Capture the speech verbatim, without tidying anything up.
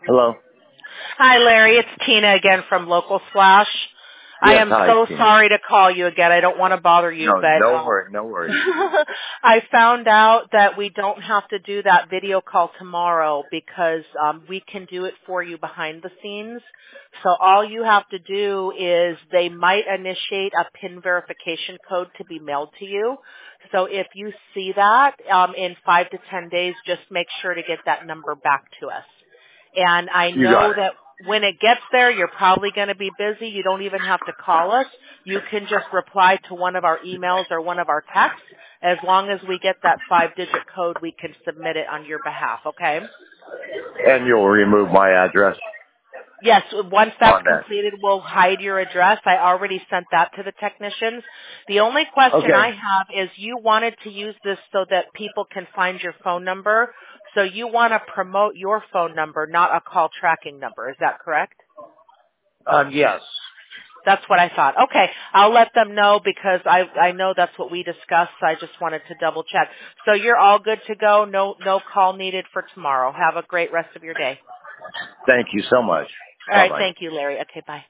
Hello. Hi, Larry. It's Tina again from Local Slash. I Yes, am hi, so Tina. sorry to call you again. I don't want to bother you, No, but no um, worry, no worries. I found out that we don't have to do that video call tomorrow because um, we can do it for you behind the scenes. So all you have to do is they might initiate a PIN verification code to be mailed to you. So if you see that um, in five to ten days, just make sure to get that number back to us. And I You got know it. that when it gets there, you're probably going to be busy. You don't even have to call us. You can just reply to one of our emails or one of our texts. As long as we get that five-digit code, we can submit it on your behalf, okay? And you'll remove my address Yes, once that's on that. completed, we'll hide your address. I already sent that to the technicians. The only question I Okay. have is you wanted to use this so that people can find your phone number. So you want to promote your phone number, not a call tracking number. Is that correct? Um, yes. That's what I thought. Okay, I'll let them know because I I know that's what we discussed. I just wanted to double check. So you're all good to go. No no call needed for tomorrow. Have a great rest of your day. Thank you so much. All right, Bye-bye. thank you, Larry. Okay, bye.